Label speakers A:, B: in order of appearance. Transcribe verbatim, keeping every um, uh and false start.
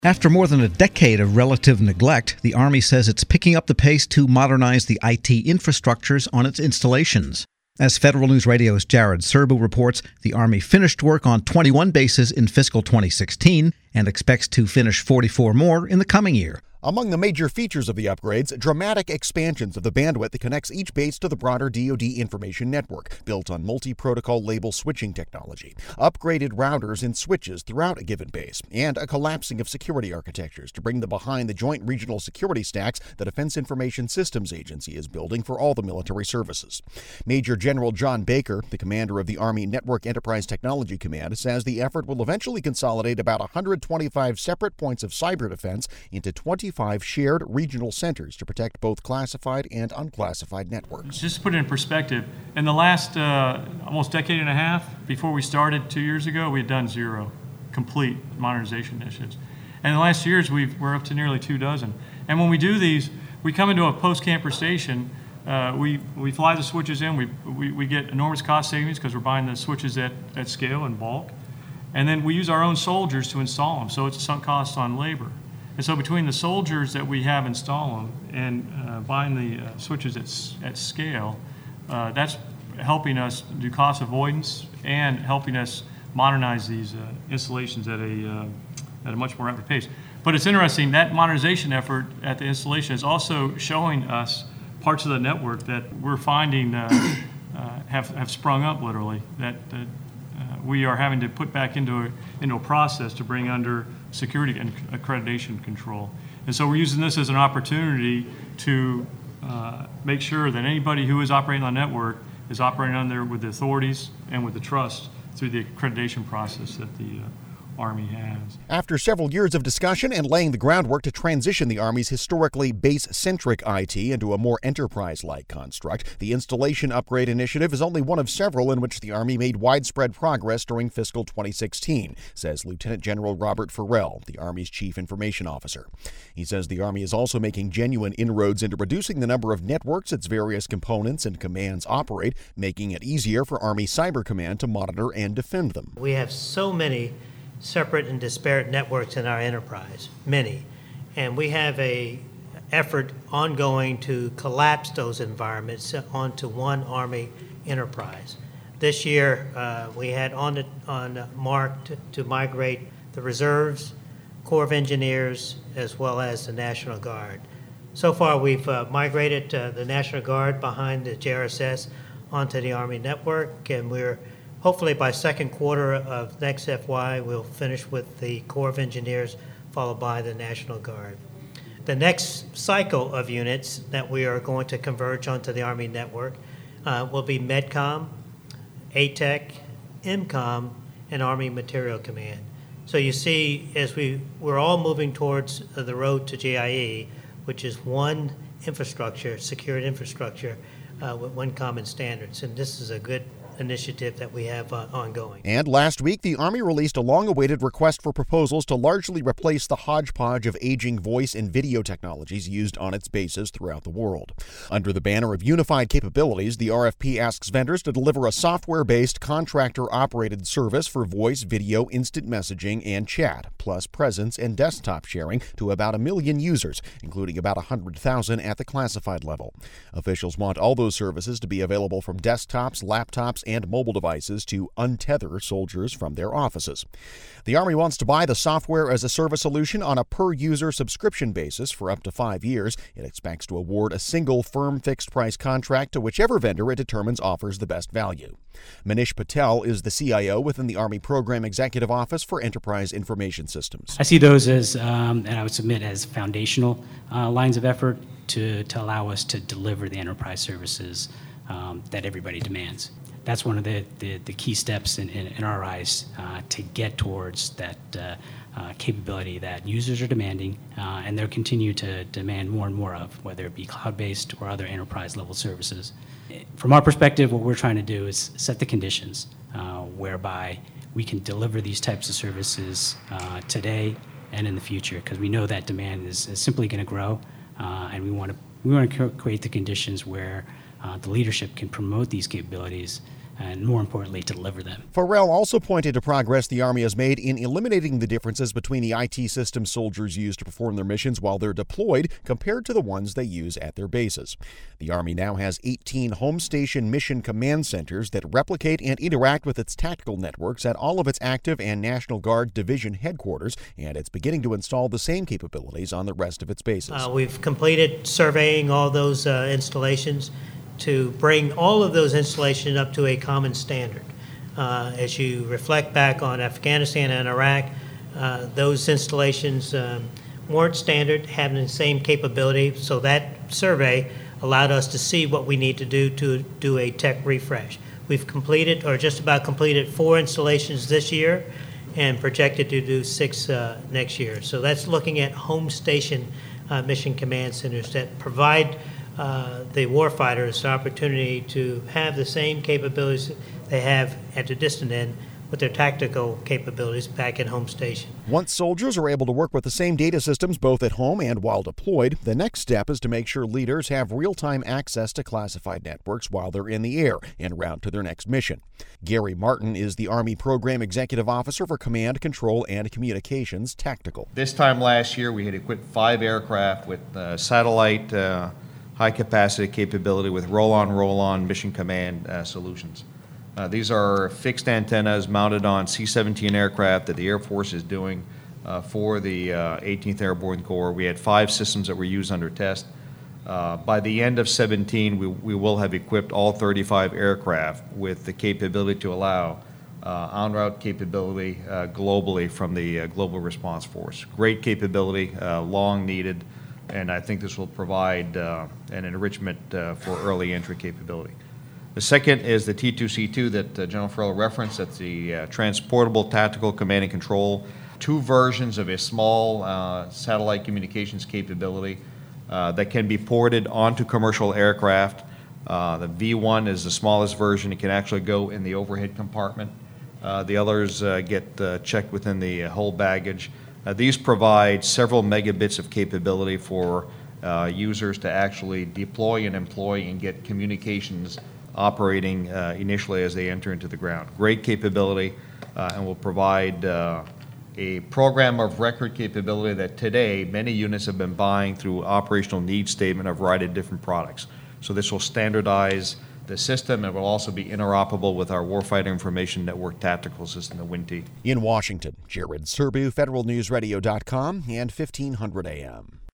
A: After more than a decade of relative neglect, the Army says it's picking up the pace to modernize the I T infrastructures on its installations. As Federal News Radio's Jared Serbu reports, the Army finished work on twenty-one bases in fiscal twenty sixteen and expects to finish forty-four more in the coming year.
B: Among the major features of the upgrades, dramatic expansions of the bandwidth that connects each base to the broader D O D information network, built on multi-protocol label switching technology, upgraded routers and switches throughout a given base, and a collapsing of security architectures to bring them behind the joint regional security stacks the Defense Information Systems Agency is building for all the military services. Major General John Baker, the commander of the Army Network Enterprise Technology Command, says the effort will eventually consolidate about one hundred twenty-five separate points of cyber defense into twenty-five shared regional centers to protect both classified and unclassified networks.
C: Just to put it in perspective, in the last uh, almost decade and a half, before we started two years ago, we had done zero complete modernization initiatives. And in the last years, we've, we're up to nearly two dozen. And when we do these, we come into a post-camper station, uh, we, we fly the switches in, we, we, we get enormous cost savings because we're buying the switches at, at scale and bulk. And then we use our own soldiers to install them, so it's a sunk cost on labor. And so between the soldiers that we have install them and uh, buying the uh, switches at, at scale, uh, that's helping us do cost avoidance and helping us modernize these uh, installations at a, uh, at a much more rapid pace. But it's interesting, that modernization effort at the installation is also showing us parts of the network that we're finding uh, uh, have, have sprung up literally, that, that uh, we are having to put back into a, into a process to bring under security and accreditation control. And so we're using this as an opportunity to uh, make sure that anybody who is operating on the network is operating on there with the authorities and with the trust through the accreditation process that the uh, Army has.
B: After several years of discussion and laying the groundwork to transition the Army's historically base-centric I T into a more enterprise-like construct, the Installation Upgrade Initiative is only one of several in which the Army made widespread progress during fiscal twenty sixteen, says Lieutenant General Robert Farrell, the Army's Chief Information Officer. He says the Army is also making genuine inroads into reducing the number of networks its various components and commands operate, making it easier for Army Cyber Command to monitor and defend them.
D: We have so many separate and disparate networks in our enterprise, many. And we have a effort ongoing to collapse those environments onto one Army enterprise. This year, uh, we had on, the, on mark to, to migrate the reserves, Corps of Engineers, as well as the National Guard. So far, we've uh, migrated uh, the National Guard behind the J R S S onto the Army network, and we're hopefully by second quarter of next F Y, we'll finish with the Corps of Engineers, followed by the National Guard. The next cycle of units that we are going to converge onto the Army network uh, will be MedCom, A TEC, M COM, and Army Material Command. So you see, as we, we're all moving towards the road to J I E, which is one infrastructure, secured infrastructure, uh, with one common standards. And this is a good initiative that we have uh, ongoing.
B: And last week, the Army released a long-awaited request for proposals to largely replace the hodgepodge of aging voice and video technologies used on its bases throughout the world. Under the banner of unified capabilities, the R F P asks vendors to deliver a software-based, contractor-operated service for voice, video, instant messaging, and chat, plus presence and desktop sharing to about a million users, including about one hundred thousand at the classified level. Officials want all those services to be available from desktops, laptops, and mobile devices to untether soldiers from their offices. The Army wants to buy the software as a service solution on a per-user subscription basis for up to five years. It expects to award a single firm fixed-price contract to whichever vendor it determines offers the best value. Manish Patel is the C I O within the Army Program Executive Office for Enterprise Information Systems.
E: I see those as, um, and I would submit as foundational uh, lines of effort to, to allow us to deliver the enterprise services um, that everybody demands. That's one of the, the, the key steps in, in, in our eyes uh, to get towards that uh, uh, capability that users are demanding uh, and they'll continue to demand more and more of, whether it be cloud-based or other enterprise-level services. From our perspective, what we're trying to do is set the conditions uh, whereby we can deliver these types of services uh, today and in the future, because we know that demand is, is simply going to grow, uh, and we want to we want to create the conditions where Uh, the leadership can promote these capabilities and more importantly, to deliver them.
B: Farrell also pointed to progress the Army has made in eliminating the differences between the I T systems soldiers use to perform their missions while they're deployed compared to the ones they use at their bases. The Army now has eighteen home station mission command centers that replicate and interact with its tactical networks at all of its active and National Guard division headquarters, and it's beginning to install the same capabilities on the rest of its bases.
D: Uh, we've completed surveying all those uh, installations to bring all of those installations up to a common standard. Uh, as you reflect back on Afghanistan and Iraq, uh, those installations um, weren't standard, having the same capability, so that survey allowed us to see what we need to do to do a tech refresh. We've completed, or just about completed, four installations this year and projected to do six uh, next year. So that's looking at home station uh, mission command centers that provide Uh, the warfighters the opportunity to have the same capabilities they have at the distant end with their tactical capabilities back at home station.
B: Once soldiers are able to work with the same data systems both at home and while deployed, the next step is to make sure leaders have real-time access to classified networks while they're in the air en route to their next mission. Gary Martin is the Army Program Executive Officer for Command, Control, and Communications Tactical.
F: This time last year, we had equipped five aircraft with uh, satellite uh, high-capacity capability with roll-on, roll-on mission command uh, solutions. Uh, these are fixed antennas mounted on C seventeen aircraft that the Air Force is doing uh, for the uh, eighteenth Airborne Corps. We had five systems that were used under test. Uh, by the end of seventeen, we, we will have equipped all thirty-five aircraft with the capability to allow uh, en route capability uh, globally from the uh, Global Response Force. Great capability, uh, long needed, and I think this will provide uh, an enrichment uh, for early entry capability. The second is the T two C two that uh, General Farrell referenced. That's the uh, Transportable Tactical Command and Control. Two versions of a small uh, satellite communications capability uh, that can be ported onto commercial aircraft. Uh, the V one is the smallest version. It can actually go in the overhead compartment. Uh, the others uh, get uh, checked within the whole baggage. Uh, these provide several megabits of capability for uh, users to actually deploy and employ and get communications operating uh, initially as they enter into the ground. Great capability uh, and will provide uh, a program of record capability that today many units have been buying through operational needs statement of a variety of different products. So this will standardize the system and will also be interoperable with our Warfighter Information Network tactical system, the W I N T.
B: In Washington, Jared Serbu, Federal News Radio dot com and fifteen hundred A M.